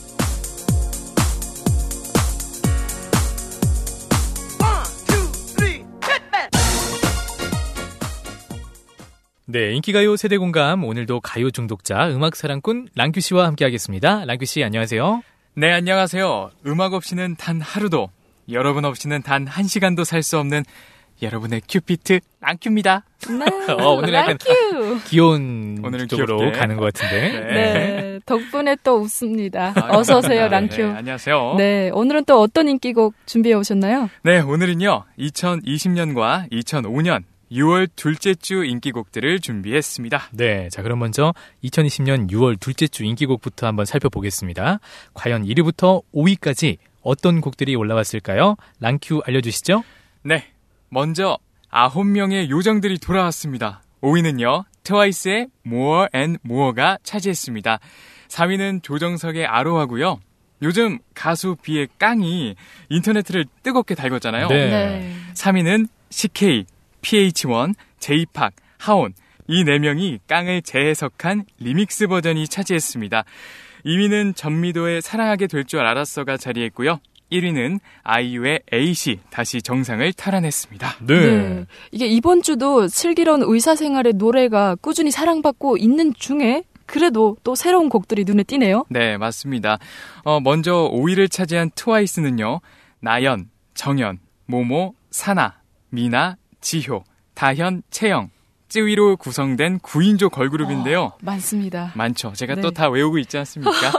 네, 인기가요 세대공감 오늘도 가요 중독자 음악사랑꾼 랑규 씨와 함께하겠습니다. 랑규 씨 안녕하세요. 네, 안녕하세요. 음악 없이는 단 하루도, 여러분 없이는 단 한 시간도 살 수 없는 여러분의 큐피트 랑큐입니다. 네. 어, 오늘 약간 랑큐. 귀여운 오늘은 쪽으로 귀엽게. 가는 것 같은데. 네. 덕분에 또 웃습니다. 아, 어서 오세요, 감사합니다. 랑큐. 네, 안녕하세요. 네, 오늘은 또 어떤 인기곡 준비해 오셨나요? 네, 오늘은요. 이천이십 년과 이천오 년 유월 둘째 주 인기곡들을 준비했습니다. 네, 자 그럼 먼저 이천이십 년 유월 둘째 주 인기곡부터 한번 살펴보겠습니다. 과연 일 위부터 오 위까지 어떤 곡들이 올라왔을까요? 랑큐 알려주시죠. 네, 먼저 아홉 명의 요정들이 돌아왔습니다. 오 위는요. 트와이스의 More and More가 차지했습니다. 사 위는 조정석의 아로하고요. 요즘 가수 비의 깡이 인터넷을 뜨겁게 달궜잖아요. 네. 삼 위는 씨케이, 피에이치원, 제이팍, 하온 이 네 명이 깡을 재해석한 리믹스 버전이 차지했습니다. 이 위는 전미도의 사랑하게 될 줄 알았어가 자리했고요. 일 위는 아이유의 에잇이 다시 정상을 탈환했습니다. 네. 네. 이게 이번 주도 슬기로운 의사생활의 노래가 꾸준히 사랑받고 있는 중에 그래도 또 새로운 곡들이 눈에 띄네요. 네, 맞습니다. 어, 먼저 오 위를 차지한 트와이스는요. 나연, 정연, 모모, 사나, 미나, 지효, 다현, 채영, 쯔위로 구성된 구 인조 걸그룹인데요. 어, 많습니다. 많죠. 제가 네. 또 다 외우고 있지 않습니까?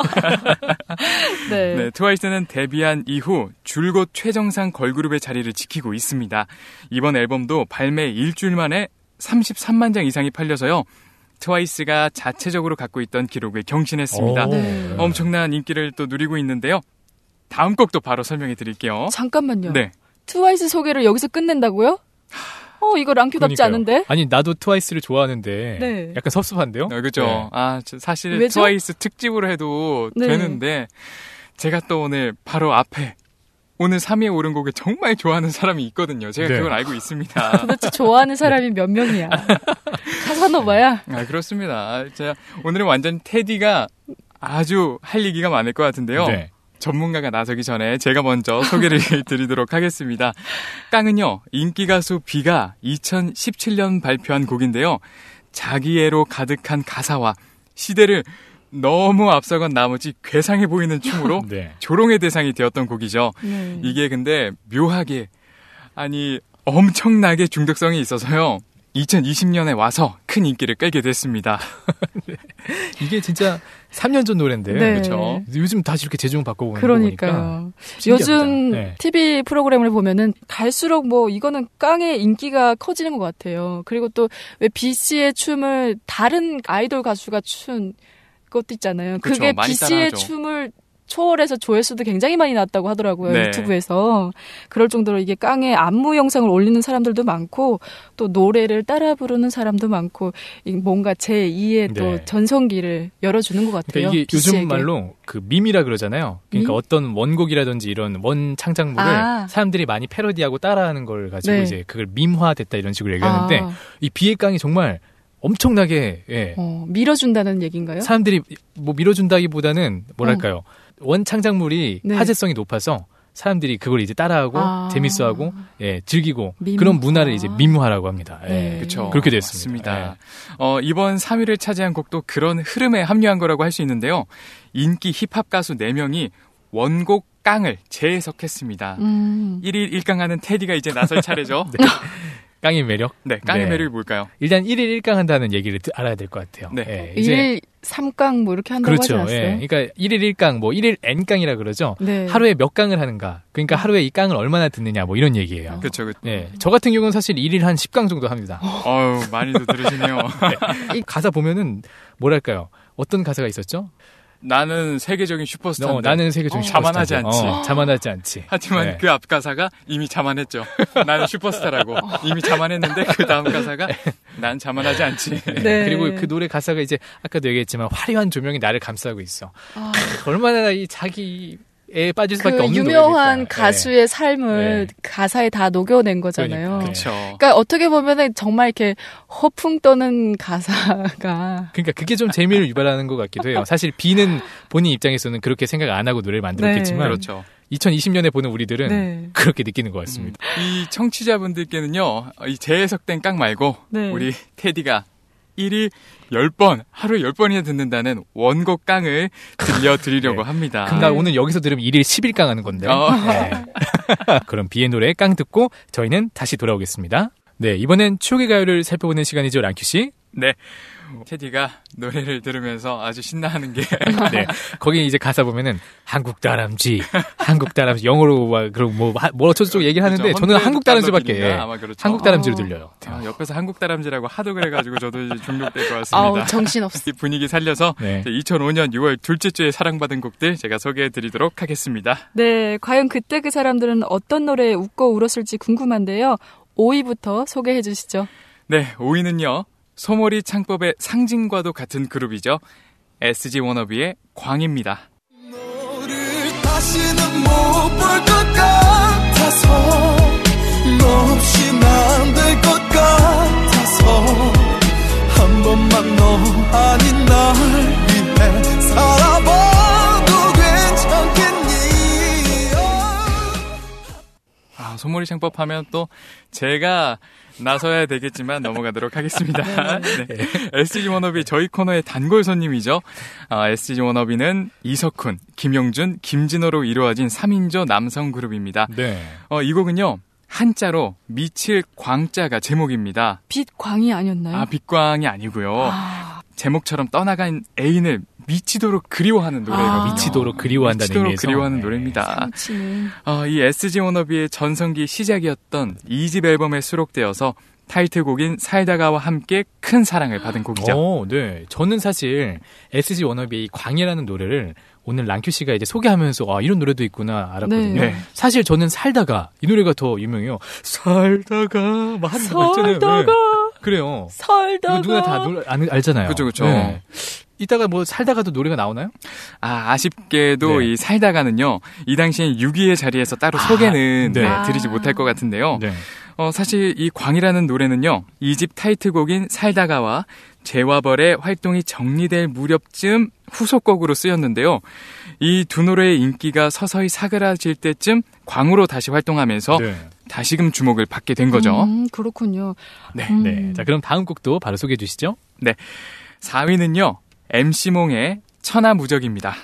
네. 네, 트와이스는 데뷔한 이후 줄곧 최정상 걸그룹의 자리를 지키고 있습니다. 이번 앨범도 발매 일주일 만에 삼십삼만 장 이상이 팔려서요. 트와이스가 자체적으로 갖고 있던 기록을 경신했습니다. 오. 네. 엄청난 인기를 또 누리고 있는데요. 다음 곡도 바로 설명해 드릴게요. 잠깐만요. 네. 트와이스 소개를 여기서 끝낸다고요? 어, 이거 랑큐답지 그러니까요. 않은데? 아니 나도 트와이스를 좋아하는데 네. 약간 섭섭한데요? 어, 그죠. 네. 아, 저 사실 왜죠? 트와이스 특집으로 해도 네. 되는데 제가 또 오늘 바로 앞에 오늘 삼 위에 오른 곡을 정말 좋아하는 사람이 있거든요. 제가 네. 그걸 알고 있습니다. 도대체 좋아하는 사람이 몇 명이야? 카사노바야? 아, 그렇습니다. 아, 제가 오늘은 완전 테디가 아주 할 얘기가 많을 것 같은데요. 네. 전문가가 나서기 전에 제가 먼저 소개를 드리도록 하겠습니다. 깡은요, 인기 가수 비가 이천십칠 년 발표한 곡인데요. 자기애로 가득한 가사와 시대를 너무 앞서간 나머지 괴상해 보이는 춤으로 네. 조롱의 대상이 되었던 곡이죠. 네. 이게 근데 묘하게, 아니 엄청나게 중독성이 있어서요. 이천이십 년에 와서 큰 인기를 끌게 됐습니다. 네. 이게 진짜 삼 년 전 노래인데 네. 그렇죠. 요즘 다시 이렇게 재조명 바꿔보는 그러니까요. 거니까 요즘 네. 티비 프로그램을 보면은 갈수록 뭐 이거는 깡의 인기가 커지는 것 같아요. 그리고 또 왜 비씨의 춤을 다른 아이돌 가수가 춘 것도 있잖아요. 그쵸, 그게 많이 비씨의 따라하죠. 춤을 초월해서 조회수도 굉장히 많이 났다고 하더라고요. 네. 유튜브에서. 그럴 정도로 이게 깡의 안무 영상을 올리는 사람들도 많고 또 노래를 따라 부르는 사람도 많고 뭔가 제이의 또 네. 전성기를 열어주는 것 같아요. 그러니까 이게 비씨에게. 요즘 말로 그 밈이라 그러잖아요. 그러니까 밈? 어떤 원곡이라든지 이런 원 창작물을 아. 사람들이 많이 패러디하고 따라하는 걸 가지고 네. 이제 그걸 밈화됐다 이런 식으로 얘기하는데 아. 이 비의 깡이 정말 엄청나게 예. 어, 밀어준다는 얘기인가요? 사람들이 뭐 밀어준다기보다는 뭐랄까요. 원 창작물이 네. 화제성이 높아서 사람들이 그걸 이제 따라하고 아. 재밌어하고 예, 즐기고 밈화. 그런 문화를 이제 밈화라고 합니다. 예. 네. 그렇죠. 그렇게 됐습니다. 맞습니다. 어, 이번 삼 위를 차지한 곡도 그런 흐름에 합류한 거라고 할 수 있는데요. 인기 힙합 가수 네 명이 원곡 깡을 재해석했습니다. 음. 일 일 일 강하는 테디가 이제 나설 차례죠. 네. 깡의 매력? 네, 깡의 네. 매력이 뭘까요? 일단 일 일 일 강 한다는 얘기를 듣- 알아야 될 것 같아요. 네. 예, 일 삼 강 뭐 이렇게 한다고 그렇죠. 하지 않았어요? 예. 그러니까 일 일 일 강, 뭐 일 일 N 강이라 그러죠. 네. 하루에 몇 강을 하는가. 그러니까 하루에 이 강을 얼마나 듣느냐 뭐 이런 얘기예요. 그렇죠. 그, 예. 저 같은 경우는 사실 일 일 한 십 강 정도 합니다. 어우, 많이도 들으시네요. 이 가사 보면은 뭐랄까요? 어떤 가사가 있었죠? 나는 세계적인 슈퍼스타인데 어, 나는 세계적인 어, 슈퍼스타인데. 자만하지 않지. 어, 자만하지 않지. 하지만 네. 그 앞 가사가 이미 자만했죠. 나는 슈퍼스타라고. 이미 자만했는데 그 다음 가사가 난 자만하지 않지. 네. 그리고 그 노래 가사가 이제 아까도 얘기했지만 화려한 조명이 나를 감싸고 있어. 아. 얼마나 이 자기에 빠질 수밖에 그 없는 유명한 노래니까. 가수의 삶을 네. 가사에 다 녹여낸 거잖아요. 그러니까. 그렇죠. 그러니까 어떻게 보면은 정말 이렇게 허풍 떠는 가사가 그러니까 그게 좀 재미를 유발하는 것 같기도 해요. 사실 비는 본인 입장에서는 그렇게 생각 안 하고 노래를 만들었겠지만 그렇죠. 이천이십 년에 보는 우리들은 네. 그렇게 느끼는 것 같습니다. 이 청취자분들께는요, 이 재해석된 깡 말고 네. 우리 테디가 일 일 열 번, 하루에 열 번이나 듣는다는 원곡 깡을 들려드리려고 네. 합니다. 그럼 나 오늘 여기서 들으면 일 일 십일 강 하는 건데. 어. 네. 그럼 비의 노래 깡 듣고 저희는 다시 돌아오겠습니다. 네, 이번엔 추억의 가요를 살펴보는 시간이죠, 랑큐 씨. 네. 테디가 노래를 들으면서 아주 신나하는 게 네. 거기 이제 가사 보면은 한국 다람쥐, 한국 다람쥐 영어로 막 그리고 뭐, 하- 뭐 어쩌고저쩌고 얘기를 하는데 그렇죠. 저는 헌데 한국 다람쥐밖에 달러기니까 아마 그렇죠. 한국 다람쥐로 들려요. 아, 옆에서 한국 다람쥐라고 하도 그래가지고 저도 이제 중독될 것 같습니다. 아우 정신없어. 이 분위기 살려서 네. 이천오 년 유월 둘째 주에 사랑받은 곡들 제가 소개해드리도록 하겠습니다. 네, 과연 그때 그 사람들은 어떤 노래에 웃고 울었을지 궁금한데요. 오 위부터 소개해 주시죠. 네, 오 위는요. 소몰이 창법의 상징과도 같은 그룹이죠. 에스지 워너비의 광입니다. 너를 다시는 못 볼 것 같아서 너 없인 안 될 것 같아서 한 번만 너 아닌 날 위해 살아봐도 괜찮겠니. 아, 소몰이 창법 하면 또 제가 나서야 되겠지만 넘어가도록 하겠습니다. 네. 에스지 워너비 저희 코너의 단골 손님이죠. 아, 에스지 워너비는 이석훈, 김용준, 김진호로 이루어진 삼 인조 남성 그룹입니다. 네. 어, 이 곡은요. 한자로 미칠 광자가 제목입니다. 빛광이 아니었나요? 아, 빛광이 아니고요. 아, 제목처럼 떠나간 애인을 미치도록 그리워하는 노래거든요. 아. 미치도록 그리워한다는 미치도록 의미에서 그리워하는 네. 노래입니다. 사무치는. 어, 이 에스지 워너비의 전성기 시작이었던 이 집 앨범에 수록되어서 타이틀곡인 살다가와 함께 큰 사랑을 받은 곡이죠. 어, 네. 저는 사실 에스지 워너비의 이 광이라는 노래를 오늘 랑큐 씨가 이제 소개하면서 아 이런 노래도 있구나 알았거든요. 네. 네. 사실 저는 살다가 이 노래가 더 유명해요. 살다가 막 하는 거 있잖아요. 살다가 네. 그래요. 살다가 이거 누구나 다 노래 알, 알잖아요. 그죠, 그죠. 네. 이따가 뭐 살다가도 노래가 나오나요? 아, 아쉽게도 네. 이 살다가는요, 이 당시엔 육 위의 자리에서 따로 소개는 네. 네, 아. 드리지 못할 것 같은데요. 네. 어, 사실 이 광이라는 노래는요, 이 집 타이틀곡인 살다가와 제와벌의 활동이 정리될 무렵쯤 후속곡으로 쓰였는데요. 이 두 노래의 인기가 서서히 사그라질 때쯤 광으로 다시 활동하면서 네. 다시금 주목을 받게 된 거죠. 음, 그렇군요. 네. 음. 네. 자, 그럼 다음 곡도 바로 소개해 주시죠. 네. 사 위는요, 엠씨몽의 천하무적입니다.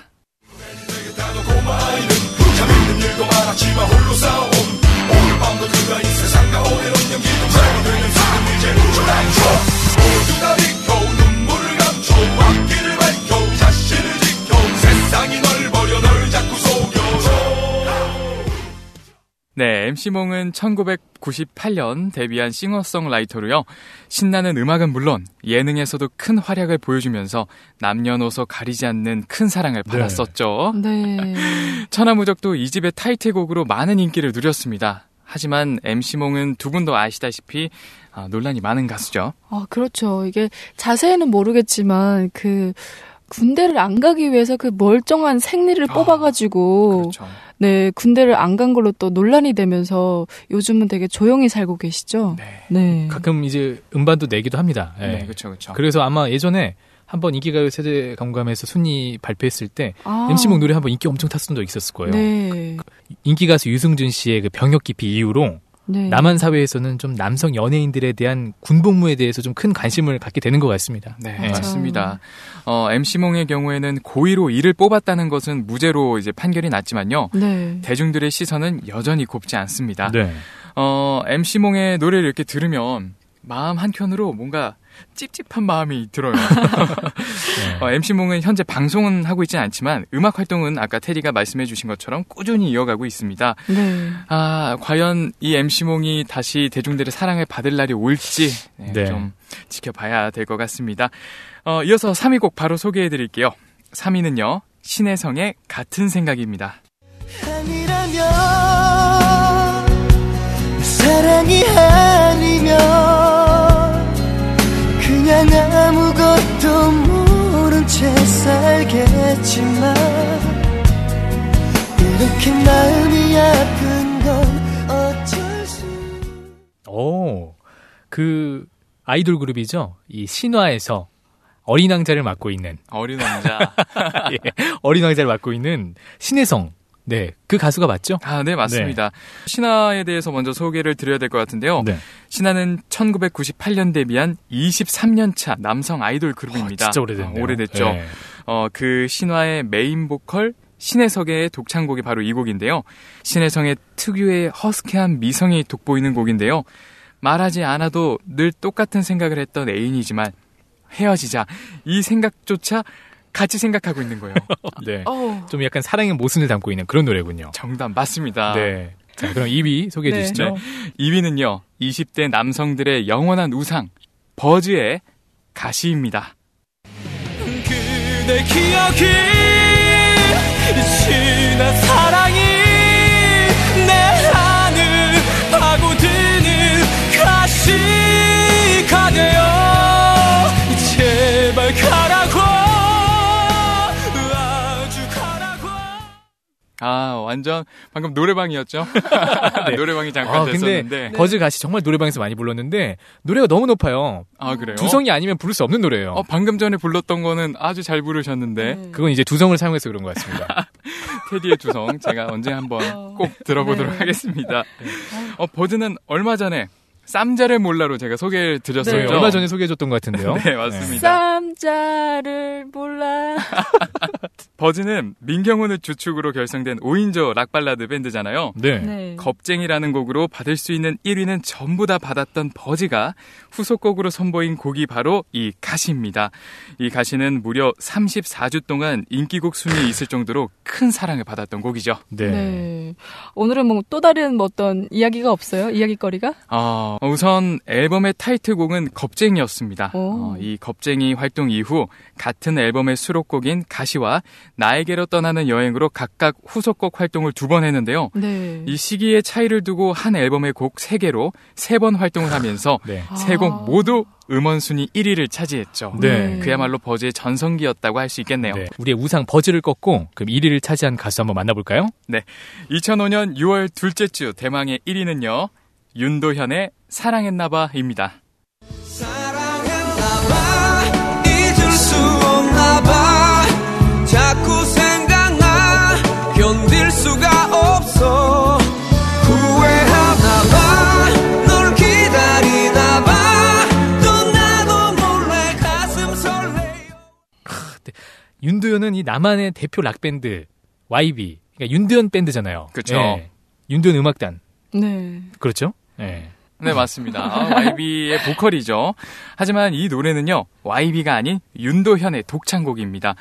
네, 엠씨몽은 천구백구십팔 년 데뷔한 싱어송라이터로요. 신나는 음악은 물론 예능에서도 큰 활약을 보여주면서 남녀노소 가리지 않는 큰 사랑을 받았었죠. 네. 천하무적도 이 집의 타이틀곡으로 많은 인기를 누렸습니다. 하지만 엠씨몽은 두 분도 아시다시피 아, 논란이 많은 가수죠. 아, 그렇죠. 이게 자세히는 모르겠지만 그 군대를 안 가기 위해서 그 멀쩡한 생리를 아, 뽑아가지고 그렇죠. 네, 군대를 안 간 걸로 또 논란이 되면서 요즘은 되게 조용히 살고 계시죠? 네. 네. 가끔 이제 음반도 내기도 합니다. 예. 네, 그렇죠, 그렇죠. 그래서 아마 예전에 한번 인기가요 세대 감감에서 순위 발표했을 때 아. 엠씨몽 노래 한번 인기 엄청 탔던 적 있었을 거예요. 네. 인기 가수 유승준 씨의 그 병역 기피 이후로 네. 남한 사회에서는 좀 남성 연예인들에 대한 군복무에 대해서 좀 큰 관심을 갖게 되는 것 같습니다. 네, 예. 맞습니다. 어, 엠씨몽의 경우에는 고의로 이를 뽑았다는 것은 무죄로 이제 판결이 났지만요. 네. 대중들의 시선은 여전히 곱지 않습니다. 네. 어, 엠씨몽의 노래를 이렇게 들으면 마음 한켠으로 뭔가 찝찝한 마음이 들어요. 네. 어, 엠씨몽은 현재 방송은 하고 있지는 않지만 음악 활동은 아까 테디가 말씀해 주신 것처럼 꾸준히 이어가고 있습니다. 네. 아, 과연 이 엠씨몽이 다시 대중들의 사랑을 받을 날이 올지 네, 네. 좀 지켜봐야 될 것 같습니다. 어, 이어서 삼 위 곡 바로 소개해 드릴게요. 삼 위는요. 신혜성의 같은 생각입니다. 아니라면 사랑이 아니면 그냥 아무것도 모른 채 살겠지만 이렇게 마음이 아픈 건 어쩔 수. 오, 그 아이돌 그룹이죠. 이 신화에서 어린 왕자를 맡고 있는 어린 왕자. 예, 어린 왕자를 맡고 있는 신혜성. 네, 그 가수가 맞죠? 아, 네, 맞습니다. 신화에 대해서 먼저 소개를 드려야 될 것 같은데요. 네. 신화는 천구백구십팔 년 데뷔한 이십삼 년 차 남성 아이돌 그룹입니다. 어, 진짜 오래됐네요. 아, 오래됐죠. 네. 어, 그 신화의 메인 보컬 신혜성의 독창곡이 바로 이 곡인데요. 신혜성의 특유의 허스키한 미성이 돋보이는 곡인데요. 말하지 않아도 늘 똑같은 생각을 했던 애인이지만 헤어지자 이 생각조차 같이 생각하고 있는 거예요. 네. 어. 좀 약간 사랑의 모순을 담고 있는 그런 노래군요. 정답 맞습니다. 네. 자, 그럼 이 위 소개해 네. 주시죠. 이 위는요. 이십 대 남성들의 영원한 우상 버즈의 가시입니다. 그대 기억이 지난 사랑이 내 하늘 파고드는 가시가 되어 제발 가라고 아주 가라고. 아, 완전 방금 노래방이었죠? 네. 노래방이 잠깐 아, 근데 됐었는데. 버즈 가시 정말 노래방에서 많이 불렀는데 노래가 너무 높아요. 아, 그래요? 두성이 아니면 부를 수 없는 노래예요. 어, 방금 전에 불렀던 거는 아주 잘 부르셨는데. 네. 그건 이제 두성을 사용해서 그런 것 같습니다. 테디의 두성 제가 언제 한번 어. 꼭 들어보도록 네. 하겠습니다. 어, 버즈는 얼마 전에 쌈자를 몰라로 제가 소개를 드렸었죠. 네, 얼마 전에 소개해줬던 것 같은데요. 네, 맞습니다. 쌈자를 몰라. 버즈는 민경훈을 주축으로 결성된 오 인조 락발라드 밴드잖아요. 네. 네. 겁쟁이라는 곡으로 받을 수 있는 일 위는 전부 다 받았던 버즈가 후속곡으로 선보인 곡이 바로 이 가시입니다. 이 가시는 무려 삼십사 주 동안 인기곡 순위에 있을 정도로 큰 사랑을 받았던 곡이죠. 네. 네. 오늘은 뭐 또 다른 뭐 어떤 이야기가 없어요? 이야기거리가? 어, 우선 앨범의 타이틀곡은 겁쟁이였습니다. 오. 어, 이 겁쟁이 활동 이후 같은 앨범의 수록곡인 가시와 나에게로 떠나는 여행으로 각각 후속곡 활동을 두 번 했는데요. 네. 이 시기의 차이를 두고 한 앨범의 곡 세 개로 세 번 활동을 하면서 네. 세 곡 모두 음원 순위 일 위를 차지했죠. 네. 그야말로 버즈의 전성기였다고 할 수 있겠네요. 네. 우리의 우상 버즈를 꺾고 그럼 일 위를 차지한 가수 한번 만나볼까요? 이천오 년 유월 둘째 주 대망의 일 위는요. 윤도현의 사랑했나봐입니다. 사랑했나봐 잊을 수 없나봐 자꾸 생각나 견딜 수가 없어 후회하나봐 널 기다리나봐 또 나도 몰래 가슴 설레요. 윤도현은 이 남한의 대표 락밴드 와이비, 그러니까 윤도현 밴드잖아요. 그쵸. 네. 윤도현 음악단. 네. 그렇죠? 네. 네, 맞습니다. 아, 와이비의 보컬이죠. 하지만 이 노래는요, 와이비가 아닌 윤도현의 독창곡입니다.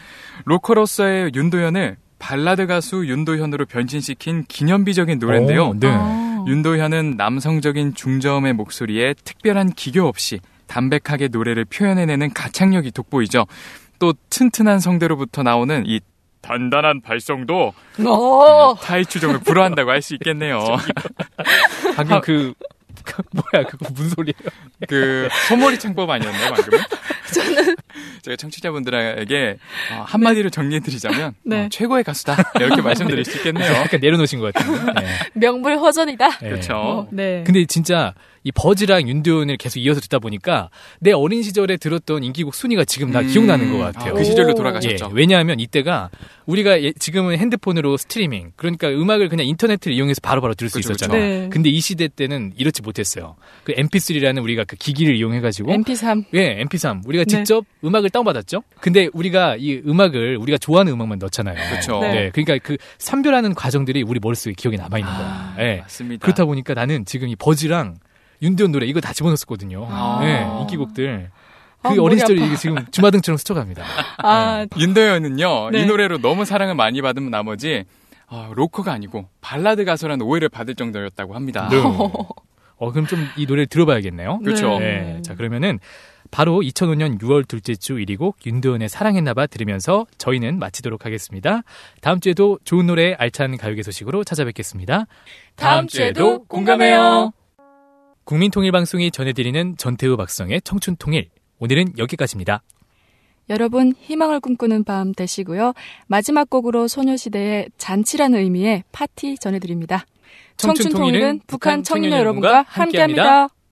로커로서의 윤도현을 발라드 가수 윤도현으로 변신시킨 기념비적인 노래인데요. 오, 네. 아. 어. 윤도현은 남성적인 중저음의 목소리에 특별한 기교 없이 담백하게 노래를 표현해내는 가창력이 돋보이죠. 또 튼튼한 성대로부터 나오는 이 단단한 발성도 어. 타이 추종을 불허한다고 할 수 있겠네요. 방금 그 뭐야 그거 무슨 소리예요? 그 소머리 창법 아니었나요 방금은? 저는 제가 청취자분들에게 어, 한마디로 정리해드리자면 네. 어, 최고의 가수다 이렇게 말씀드릴 수 있겠네요. 약간 내려놓으신 것 같은데. 네. 명불허전이다. 네. 그렇죠. 어, 네. 근데 진짜 이 버즈랑 윤도현을 계속 이어서 듣다 보니까 내 어린 시절에 들었던 인기곡 순위가 지금 다 음, 기억나는 것 같아요. 아, 그 시절로 돌아가셨죠. 예, 왜냐하면 이때가 우리가 예, 지금은 핸드폰으로 스트리밍, 그러니까 음악을 그냥 인터넷을 이용해서 바로바로 들을 수 그쵸, 있었잖아요. 그쵸. 네. 근데 이 시대 때는 이렇지 못했어요. 그 엠피쓰리라는 우리가 그 기기를 이용해가지고 엠피삼. 예, 엠피삼. 우리가 네. 직접 음악을 다운받았죠. 근데 우리가 이 음악을 우리가 좋아하는 음악만 넣잖아요. 그렇죠. 네. 네, 그러니까 그 선별하는 과정들이 우리 머릿속에 기억에 남아있는 아, 거야. 예. 맞습니다. 그렇다 보니까 나는 지금 이 버즈랑 윤도현 노래 이거 다 집어넣었거든요. 아. 네, 인기곡들. 그 아, 어린 머리 시절이 아파. 이게 지금 주마등처럼 스쳐갑니다. 아, 윤도현은요 네. 이 노래로 너무 사랑을 많이 받은 나머지 어, 로커가 아니고 발라드 가수라는 오해를 받을 정도였다고 합니다. 네. 어, 그럼 좀 이 노래를 들어봐야겠네요. 그렇죠. 네. 자, 그러면은 바로 이천오 년 유월 둘째 주 일 위 곡 윤도현의 사랑했나봐 들으면서 저희는 마치도록 하겠습니다. 다음 주에도 좋은 노래 알찬 가요계 소식으로 찾아뵙겠습니다. 다음 주에도 공감해요. 국민통일방송이 전해드리는 전태우 박성의 청춘통일. 오늘은 여기까지입니다. 여러분 희망을 꿈꾸는 밤 되시고요. 마지막 곡으로 소녀시대의 잔치라는 의미의 파티 전해드립니다. 청춘통일은 북한 청년 여러분과 함께합니다.